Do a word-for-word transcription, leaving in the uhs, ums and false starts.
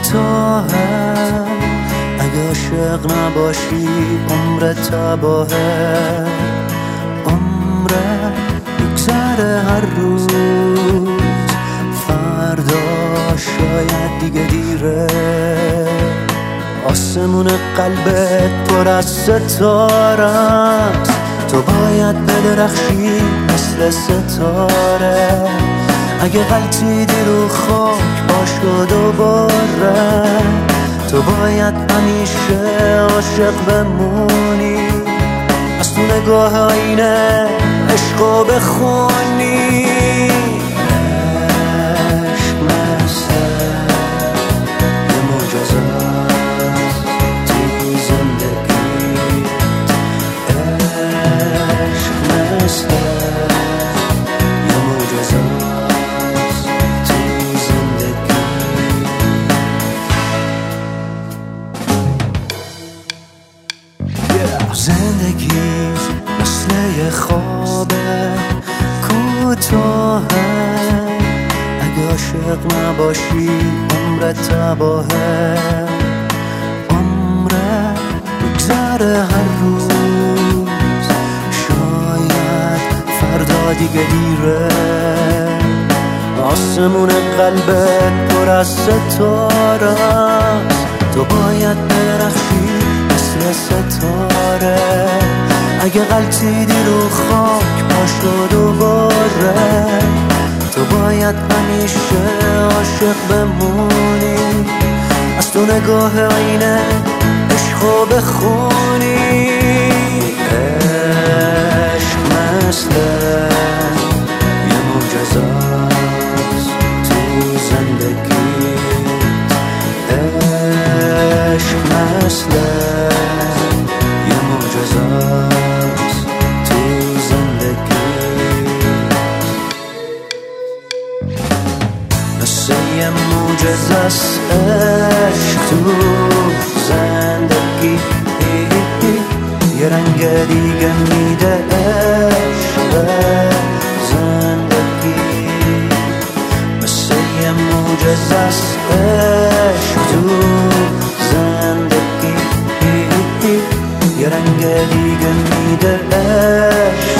کوتاهه، اگه عاشق نباشی عمر تباهه. عمره میگذره هر روز، فردا شاید دیگه دیره. آسمون قلبت پر از ستاره است، تو باید بدرخشی مثل ستاره. اگه غلطیدی رو خاک باشو دوباره، تو باید همیشه عاشق بمونی. از تو نگاه آینه عشقو بخونی. عشق مثل یه معجزه است تو زندگی. عشق مثل یه معجزه است تو زندگی. زندگی مثل یه خوابه کوتاهه، اگه عاشق نباشی عمرت تباهه. عمره بگذره هر روز، شاید فردا دیگه دیره. آسمون قلبت پر از ستاره است، تو باید درخشی مثل ستاره. اگه غلطیدی رو خاک باشو دوباره، تو باید همیشه عاشق بمونی. از تو نگاه آینه عشقو بخونی. عشق مثل یه معجزه است تو زندگی. عشق مثل یه معجزه است تو زندگی. مثل یه معجزه است عشق تو زندگی. یه رنگ دیگه میده عشق زندگی. مثل یه معجزه است عشق تو زندگی. یه رنگ دیگه میده عشق